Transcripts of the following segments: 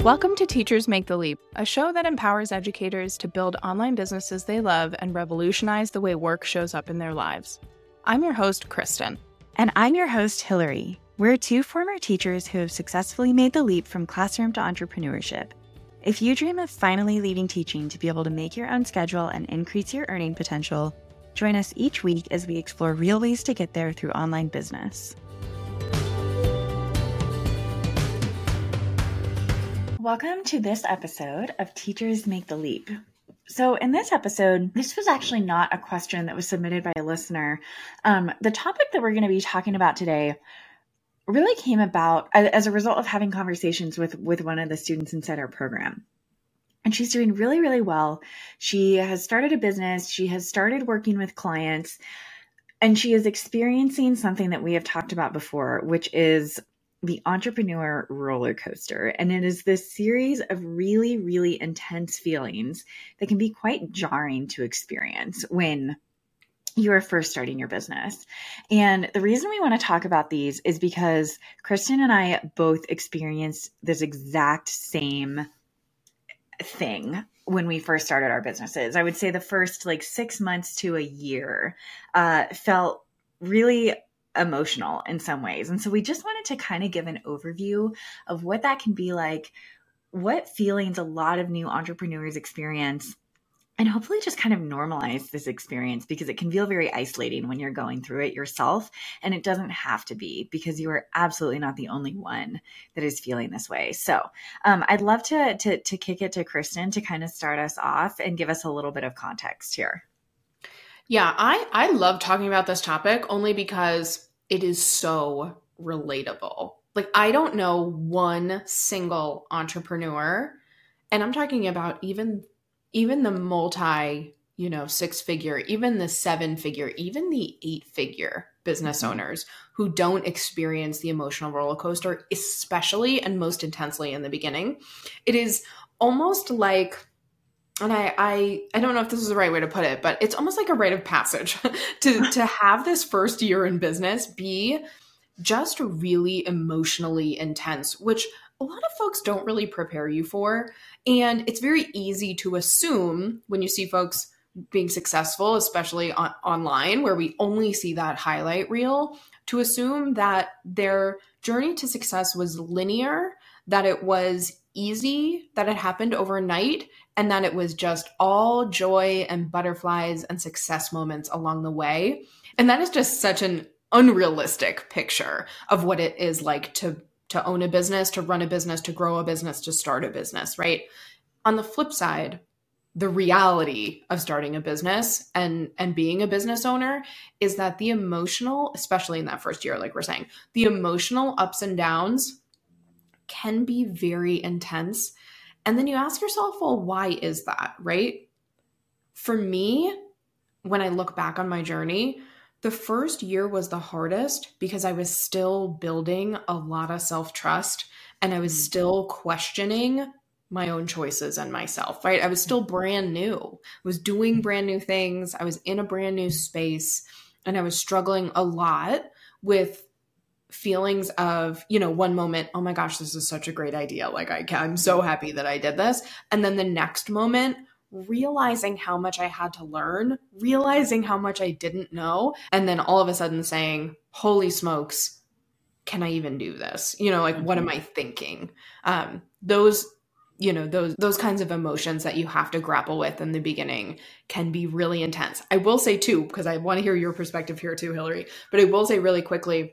Welcome to Teachers Make the Leap, a show that empowers educators to build online businesses they love and revolutionize the way work shows up in their lives. I'm your host, Kristen. And I'm your host, Hillary. We're two former teachers who have successfully made the leap from classroom to entrepreneurship. If you dream of finally leaving teaching to be able to make your own schedule and increase your earning potential, join us each week as we explore real ways to get there through online business. Welcome to this episode of Teachers Make the Leap. So in this episode, this was actually not a question that was submitted by a listener. The topic that we're going to be talking about today really came about as a result of having conversations with one of the students inside our program. And she's doing really, really well. She has started a business. She has started working with clients, and she is experiencing something that we have talked about before, which is the entrepreneur roller coaster. And it is this series of really, really intense feelings that can be quite jarring to experience when you are first starting your business. And the reason we want to talk about these is because Kristen and I both experienced this exact same thing when we first started our businesses. I would say the first 6 months to a year felt really emotional in some ways. And so we just wanted to kind of give an overview of what that can be like, what feelings a lot of new entrepreneurs experience, and hopefully just kind of normalize this experience, because it can feel very isolating when you're going through it yourself. And it doesn't have to be, because you are absolutely not the only one that is feeling this way. So I'd love to kick it to Kristen to kind of start us off and give us a little bit of context here. Yeah, I love talking about this topic only because it is so relatable. I don't know one single entrepreneur, and I'm talking about even the multi, 6-figure, even the 7-figure, even the 8-figure business owners who don't experience the emotional roller coaster, especially and most intensely in the beginning. It is almost like, and I don't know if this is the right way to put it, but it's almost like a rite of passage to have this first year in business be just really emotionally intense, which a lot of folks don't really prepare you for. And it's very easy to assume when you see folks being successful, especially online, where we only see that highlight reel, to assume that their journey to success was linear, that it was easy, that it happened overnight, and that it was just all joy and butterflies and success moments along the way. And that is just such an unrealistic picture of what it is like to own a business, to run a business, to grow a business, to start a business, right? On the flip side, the reality of starting a business and being a business owner is that the emotional, especially in that first year, like we're saying, the emotional ups and downs can be very intense. And then you ask yourself, well, why is that, right? For me, when I look back on my journey, the first year was the hardest because I was still building a lot of self-trust, and I was still questioning my own choices and myself, right? I was still brand new. I was doing brand new things. I was in a brand new space, and I was struggling a lot with feelings of, one moment, oh my gosh, this is such a great idea. I'm so happy that I did this. And then the next moment, realizing how much I had to learn, realizing how much I didn't know. And then all of a sudden saying, holy smokes, can I even do this? What am I thinking? Those kinds of emotions that you have to grapple with in the beginning can be really intense. I will say too, because I want to hear your perspective here too, Hillary, but I will say really quickly,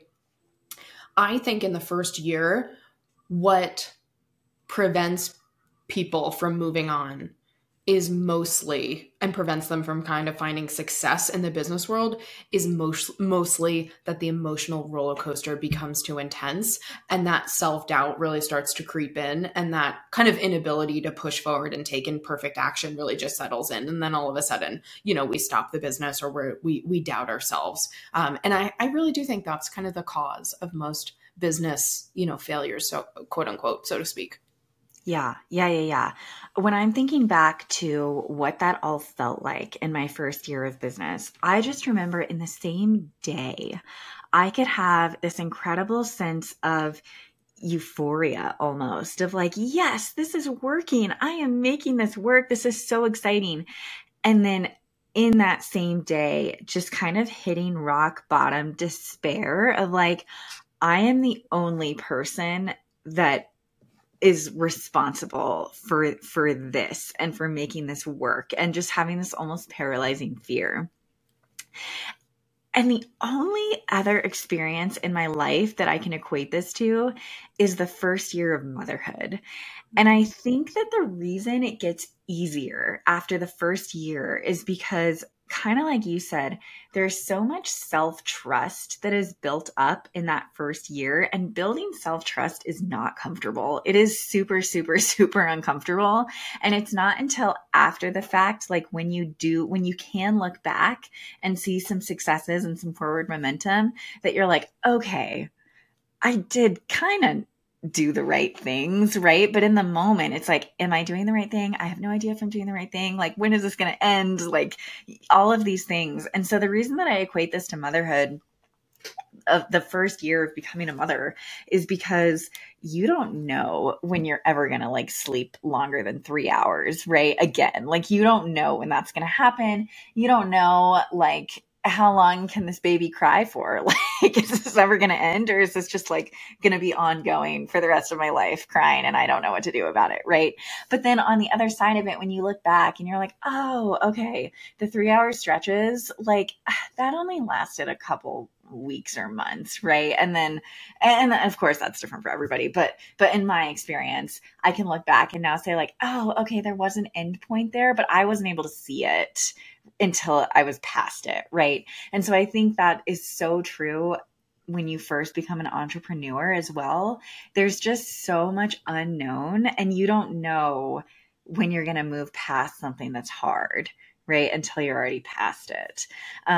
I think in the first year, what prevents people from moving on is mostly, and prevents them from kind of finding success in the business world, is mostly that the emotional roller coaster becomes too intense, and that self-doubt really starts to creep in, and that kind of inability to push forward and take imperfect action really just settles in. And then all of a sudden, we stop the business, or we doubt ourselves. And I really do think that's kind of the cause of most business, failures, so quote unquote, so to speak. Yeah. When I'm thinking back to what that all felt like in my first year of business, I just remember in the same day, I could have this incredible sense of euphoria almost of like, yes, this is working. I am making this work. This is so exciting. And then in that same day, just kind of hitting rock bottom despair of like, I am the only person that is responsible for this and for making this work, and just having this almost paralyzing fear. And the only other experience in my life that I can equate this to is the first year of motherhood. And I think that the reason it gets easier after the first year is because, kind of like you said, there's so much self-trust that is built up in that first year. And building self-trust is not comfortable. It is super, super, super uncomfortable. And it's not until after the fact, like when you can look back and see some successes and some forward momentum, that you're like, okay, I did kind of do the right things, right? But in the moment, it's like, am I doing the right thing? I have no idea if I'm doing the right thing. Like, when is this going to end? Like, all of these things. And so the reason that I equate this to motherhood, of the first year of becoming a mother, is because you don't know when you're ever going to like sleep longer than 3 hours, right? Again, like, you don't know when that's going to happen. You don't know, like, how long can this baby cry for? Like, is this ever going to end, or is this just like going to be ongoing for the rest of my life, crying and I don't know what to do about it, right? But then on the other side of it, when you look back and you're like, oh, okay, the 3 hour stretches, like, that only lasted a couple weeks or months, right? And of course that's different for everybody, but in my experience, I can look back and now say like, oh, okay, there was an end point there, but I wasn't able to see it until I was past it, right? And so I think that is so true when you first become an entrepreneur as well. There's just so much unknown, and you don't know when you're going to move past something that's hard, right? Until you're already past it.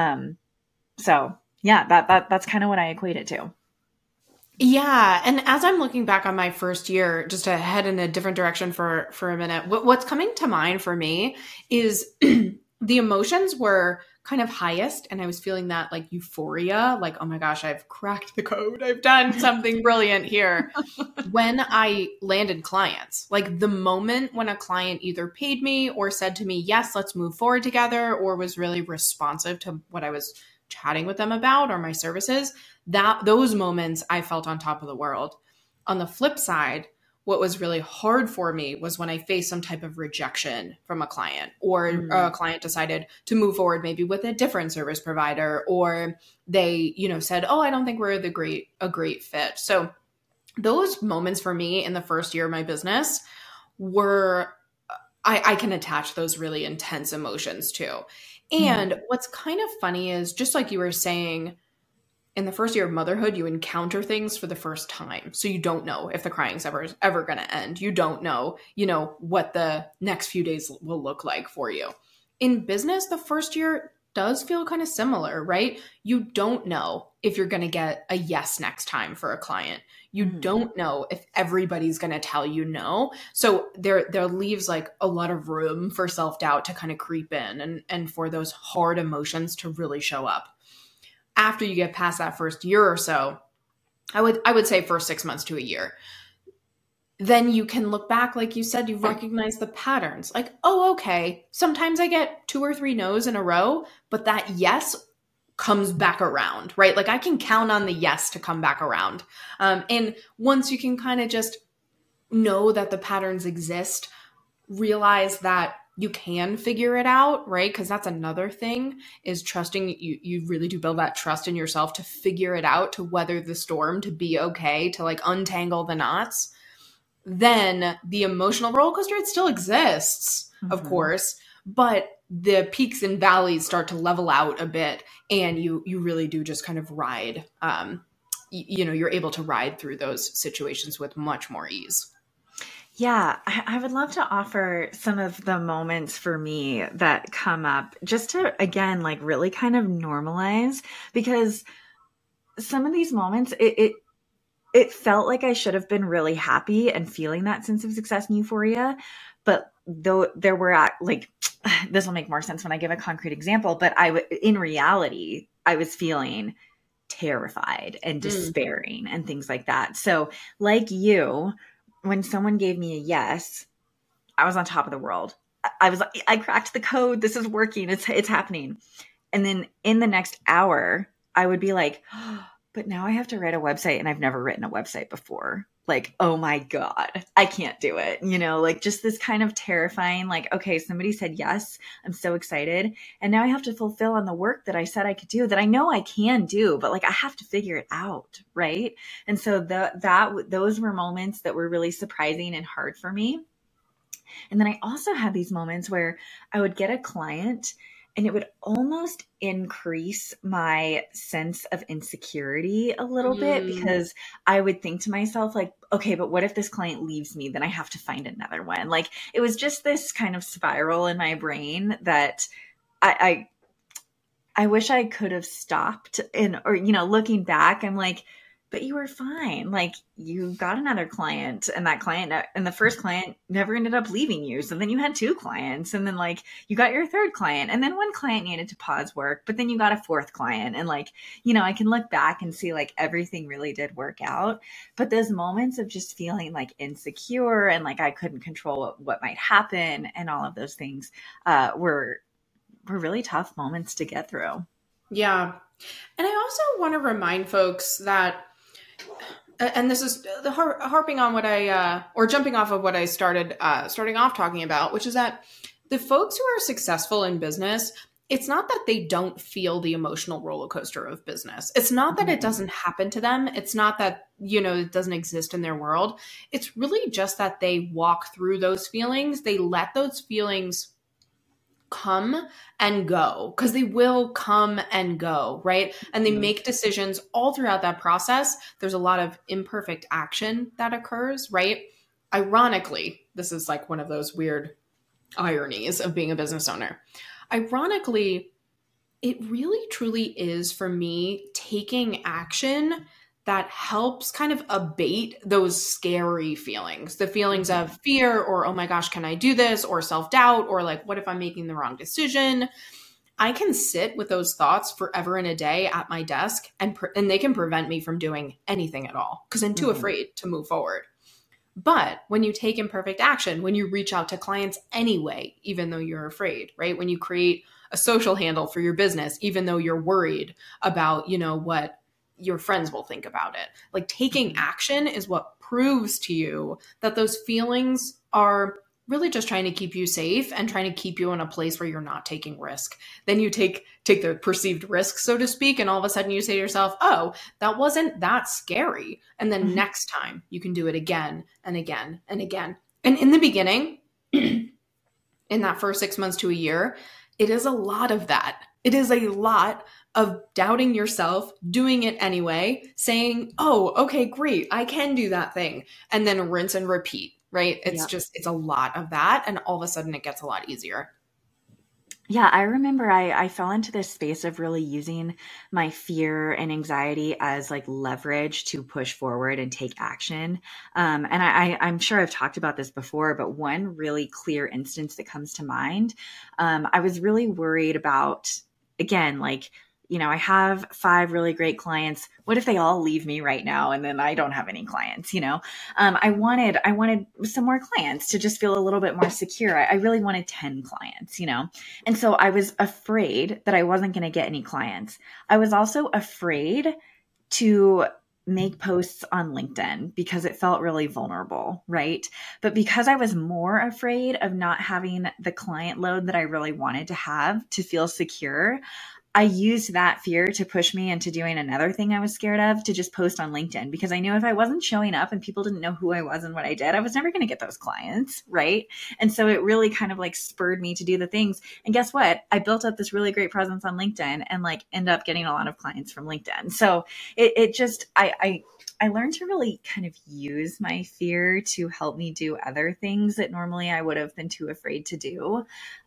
So yeah, that's kind of what I equate it to. Yeah. And as I'm looking back on my first year, just to head in a different direction for a minute, what's coming to mind for me is the emotions were kind of highest. And I was feeling that like euphoria, like, oh my gosh, I've cracked the code. I've done something brilliant here. When I landed clients, like the moment when a client either paid me or said to me, yes, let's move forward together, or was really responsive to what I was chatting with them about or my services, those moments I felt on top of the world. On the flip side, what was really hard for me was when I faced some type of rejection from a client, or a client decided to move forward maybe with a different service provider, or they, said, oh, I don't think we're a great fit. So those moments for me in the first year of my business were, I can attach those really intense emotions to. And what's kind of funny is, just like you were saying, in the first year of motherhood, you encounter things for the first time. So you don't know if the crying's ever going to end. You don't know, what the next few days will look like for you. In business, the first year does feel kind of similar, right? You don't know if you're going to get a yes next time for a client. You don't know if everybody's going to tell you no. So there leaves like a lot of room for self-doubt to kind of creep in, and for those hard emotions to really show up. After you get past that first year or so, I would say first 6 months to a year, then you can look back, like you said, you recognize the patterns. Like, oh, okay, sometimes I get 2 or 3 no's in a row, but that yes comes back around, right? Like, I can count on the yes to come back around. And once you can kind of just know that the patterns exist, realize that you can figure it out, right? Because that's another thing, is trusting. You really do build that trust in yourself to figure it out, to weather the storm, to be okay, to like untangle the knots. Then the emotional roller coaster, it still exists, of course, but the peaks and valleys start to level out a bit, and you really do just kind of ride. You're able to ride through those situations with much more ease. Yeah, I would love to offer some of the moments for me that come up, just to, again, like really kind of normalize, because some of these moments, it felt like I should have been really happy and feeling that sense of success and euphoria. But though there were like, this will make more sense when I give a concrete example, but in reality, I was feeling terrified and despairing and things like that. So like you, when someone gave me a yes, I was on top of the world. I was like, I cracked the code. This is working. It's happening. And then in the next hour, I would be like, oh, but now I have to write a website and I've never written a website before. Like, oh my God, I can't do it. Like just this kind of terrifying, like, okay, somebody said yes. I'm so excited. And now I have to fulfill on the work that I said I could do, that I know I can do, but like, I have to figure it out. Right. And so those were moments that were really surprising and hard for me. And then I also had these moments where I would get a client and it would almost increase my sense of insecurity a little bit, because I would think to myself like, okay, but what if this client leaves me? Then I have to find another one. Like it was just this kind of spiral in my brain that I wish I could have stopped looking back, I'm like, but you were fine. Like you got another client and the first client never ended up leaving you. So then you had 2 clients and then like you got your 3rd client and then one client needed to pause work, but then you got a 4th client. And like, I can look back and see like everything really did work out. But those moments of just feeling like insecure and like I couldn't control what might happen and all of those things were really tough moments to get through. Yeah. And I also want to remind folks that, and this is the harping on what or jumping off of what I starting off talking about, which is that the folks who are successful in business, it's not that they don't feel the emotional roller coaster of business. It's not that it doesn't happen to them. It's not that, it doesn't exist in their world. It's really just that they walk through those feelings. They let those feelings come and go, because they will come and go, right? And they make decisions all throughout that process. There's a lot of imperfect action that occurs, right? Ironically, this is like one of those weird ironies of being a business owner. Ironically, it really truly is for me taking action that helps kind of abate those scary feelings, the feelings of fear or, oh my gosh, can I do this? Or self-doubt, or like, what if I'm making the wrong decision? I can sit with those thoughts forever and a day at my desk and they can prevent me from doing anything at all because I'm too afraid to move forward. But when you take imperfect action, when you reach out to clients anyway, even though you're afraid, right? When you create a social handle for your business, even though you're worried about, what your friends will think about it. Like taking action is what proves to you that those feelings are really just trying to keep you safe and trying to keep you in a place where you're not taking risk. Then you take the perceived risk, so to speak, and all of a sudden you say to yourself, oh, that wasn't that scary. And then next time you can do it again and again and again. And in the beginning, in that first 6 months to a year, it is a lot of that. It is a lot of doubting yourself, doing it anyway, saying, oh, okay, great, I can do that thing. And then rinse and repeat, right? It's a lot of that. And all of a sudden it gets a lot easier. Yeah, I remember I fell into this space of really using my fear and anxiety as like leverage to push forward and take action. And I'm sure I've talked about this before, but one really clear instance that comes to mind, I was really worried about, again, like, I have 5 really great clients. What if they all leave me right now and then I don't have any clients? I wanted some more clients to just feel a little bit more secure. I really wanted 10 clients, and so I was afraid that I wasn't going to get any clients. I was also afraid to make posts on LinkedIn because it felt really vulnerable, right? But because I was more afraid of not having the client load that I really wanted to have to feel secure, I used that fear to push me into doing another thing I was scared of, to just post on LinkedIn, because I knew if I wasn't showing up and people didn't know who I was and what I did, I was never going to get those clients, right? And so it really kind of like spurred me to do the things. And guess what? I built up this really great presence on LinkedIn and like end up getting a lot of clients from LinkedIn. So I learned to really kind of use my fear to help me do other things that normally I would have been too afraid to do.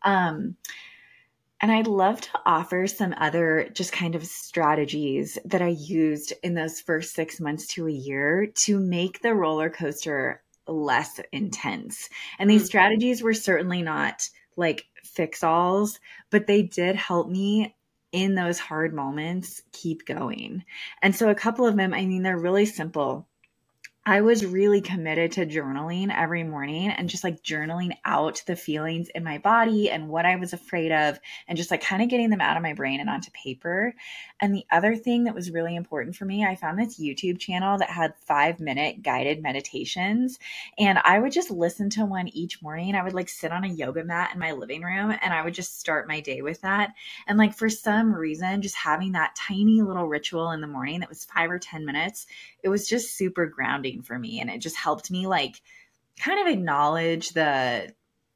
And I'd love to offer some other just kind of strategies that I used in those first 6 months to a year to make the roller coaster less intense. And these strategies were certainly not like fix-alls, but they did help me in those hard moments, keep going. And so a couple of them, I mean, they're really simple. I was really committed to journaling every morning and just like journaling out the feelings in my body and what I was afraid of and just like kind of getting them out of my brain and onto paper. And the other thing that was really important for me, I found this YouTube channel that had 5-minute guided meditations, and I would just listen to one each morning. I would like sit on a yoga mat in my living room and I would just start my day with that. And like for some reason, just having that tiny little ritual in the morning that was 5 or 10 minutes, it was just super grounding for me. And it just helped me like kind of acknowledge the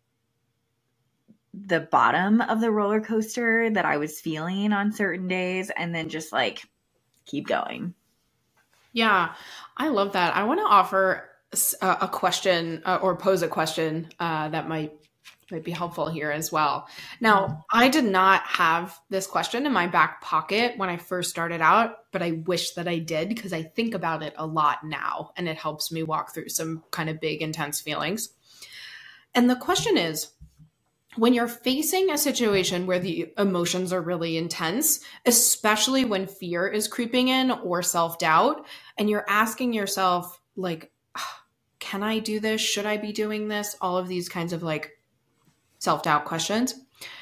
bottom of the roller coaster that I was feeling on certain days and then just like keep going. Yeah, I love that. I want to offer a question or pose a question that might be helpful here as well. Now, I did not have this question in my back pocket when I first started out, but I wish that I did because I think about it a lot now and it helps me walk through some kind of big, intense feelings. And the question is, when you're facing a situation where the emotions are really intense, especially when fear is creeping in or self-doubt, and you're asking yourself, like, can I do this? Should I be doing this? All of these kinds of like self-doubt questions.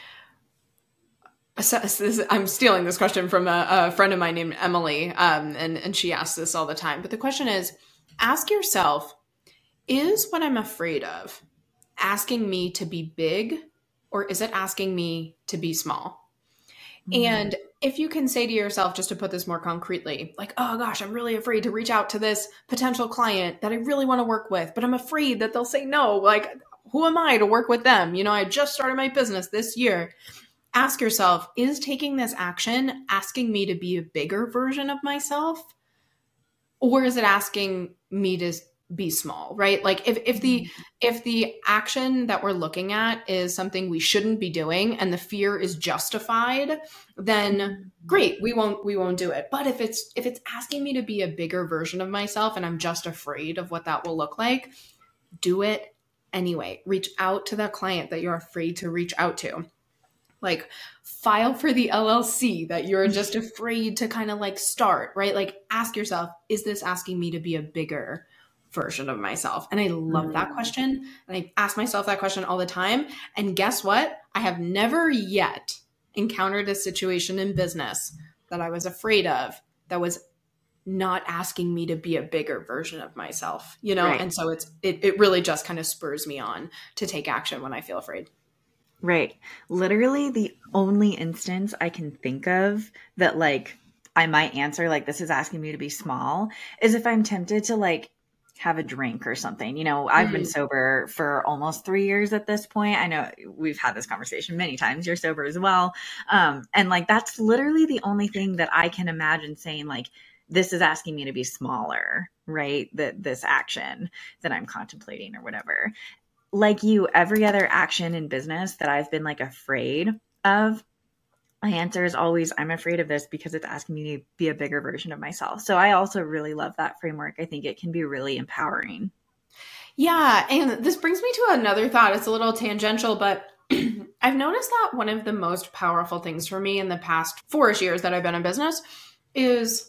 I'm stealing this question from a friend of mine named Emily, and she asks this all the time. But the question is, ask yourself, is what I'm afraid of asking me to be big, or is it asking me to be small? Mm-hmm. And if you can say to yourself, just to put this more concretely, like, oh gosh, I'm really afraid to reach out to this potential client that I really want to work with, but I'm afraid that they'll say no. Like, who am I to work with them? You know, I just started my business this year. Ask yourself, is taking this action asking me to be a bigger version of myself? Or is it asking me to be small, right? Like if the action that we're looking at is something we shouldn't be doing and the fear is justified, then great, we won't do it. But if it's asking me to be a bigger version of myself and I'm just afraid of what that will look like, do it anyway. Reach out to that client that you're afraid to reach out to. Like file for the LLC that you're just afraid to kind of like start, right? Like ask yourself, is this asking me to be a bigger version of myself? And I love that question. And I ask myself that question all the time. And guess what? I have never yet encountered a situation in business that I was afraid of that was not asking me to be a bigger version of myself, you know? Right. And so it really just kind of spurs me on to take action when I feel afraid. Right. Literally the only instance I can think of that like I might answer like this is asking me to be small is if I'm tempted to like have a drink or something. You know, I've been sober for almost 3 years at this point. I know we've had this conversation many times. You're sober as well. And like, that's literally the only thing that I can imagine saying like, this is asking me to be smaller, right? This action that I'm contemplating or whatever. Like you, every other action in business that I've been like afraid of, my answer is always, I'm afraid of this because it's asking me to be a bigger version of myself. So I also really love that framework. I think it can be really empowering. Yeah. And this brings me to another thought. It's a little tangential, but I've noticed that one of the most powerful things for me in the past 4-ish years that I've been in business is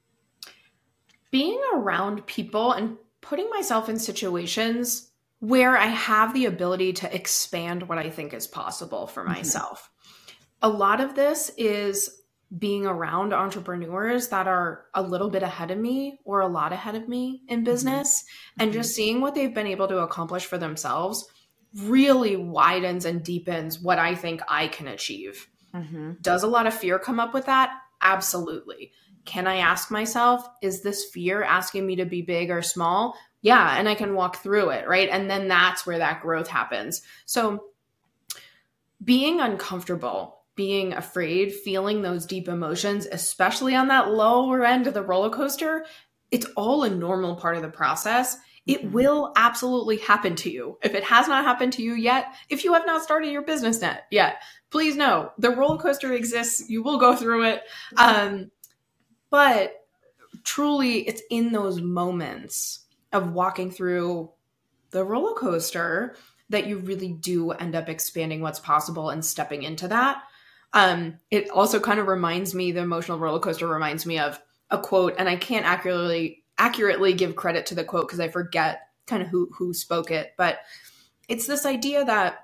being around people and putting myself in situations where I have the ability to expand what I think is possible for myself. A lot of this is being around entrepreneurs that are a little bit ahead of me or a lot ahead of me in business, and just seeing what they've been able to accomplish for themselves really widens and deepens what I think I can achieve. Does a lot of fear come up with that? Absolutely. Can I ask myself, is this fear asking me to be big or small? Yeah. And I can walk through it, right? And then that's where that growth happens. So being uncomfortable, being afraid, feeling those deep emotions, especially on that lower end of the roller coaster, it's all a normal part of the process. It will absolutely happen to you. If it has not happened to you yet, if you have not started your business yet, please know the roller coaster exists. You will go through it. But truly, it's in those moments of walking through the roller coaster that you really do end up expanding what's possible and stepping into that. It also kind of reminds me, the emotional roller coaster reminds me of a quote, and I can't accurately give credit to the quote because I forget kind of who spoke it, but it's this idea that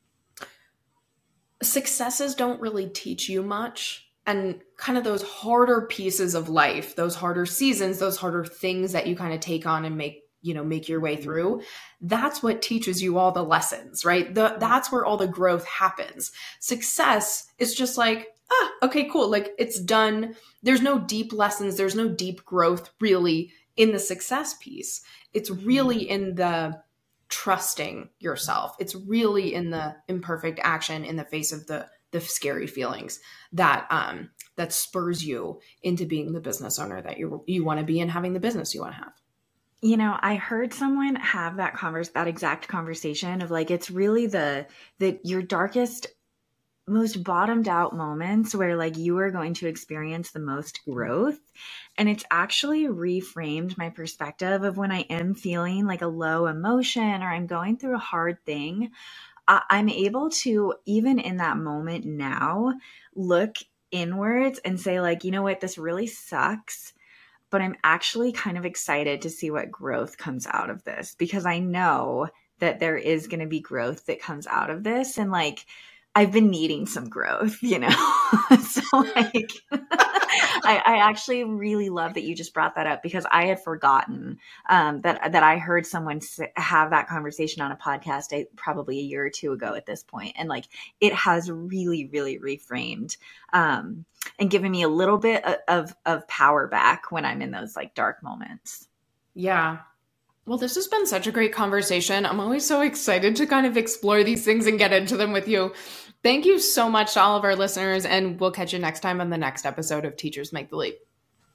successes don't really teach you much, and kind of those harder pieces of life, those harder seasons, those harder things that you kind of take on and make your way through, that's what teaches you all the lessons, right? That's where all the growth happens. Success is just like, okay, cool. Like, it's done. There's no deep lessons. There's no deep growth really in the success piece. It's really in the trusting yourself. It's really in the imperfect action in the face of the scary feelings that spurs you into being the business owner that you want to be and having the business you want to have. You know, I heard someone have that exact conversation of like, it's really your darkest, most bottomed out moments where like you are going to experience the most growth. And it's actually reframed my perspective of when I am feeling like a low emotion or I'm going through a hard thing. I'm able to, even in that moment now, look inwards and say like, you know what, this really sucks, but I'm actually kind of excited to see what growth comes out of this, because I know that there is going to be growth that comes out of this. And like, I've been needing some growth, you know? So like, I actually really love that you just brought that up, because I had forgotten that I heard someone have that conversation on a podcast probably a year or two ago at this point. And like, it has really, really reframed and given me a little bit of power back when I'm in those like dark moments. Yeah. Well, this has been such a great conversation. I'm always so excited to kind of explore these things and get into them with you. Thank you so much to all of our listeners, and we'll catch you next time on the next episode of Teachers Make the Leap.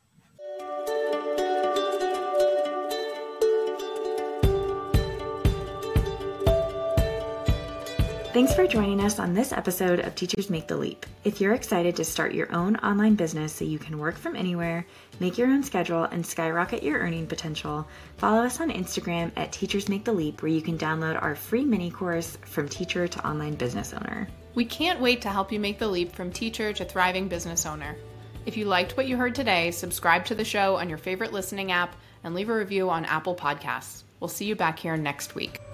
Thanks for joining us on this episode of Teachers Make the Leap. If you're excited to start your own online business so you can work from anywhere, make your own schedule, and skyrocket your earning potential, follow us on Instagram at Teachers Make the Leap, where you can download our free mini course, From Teacher to Online Business Owner. We can't wait to help you make the leap from teacher to thriving business owner. If you liked what you heard today, subscribe to the show on your favorite listening app and leave a review on Apple Podcasts. We'll see you back here next week.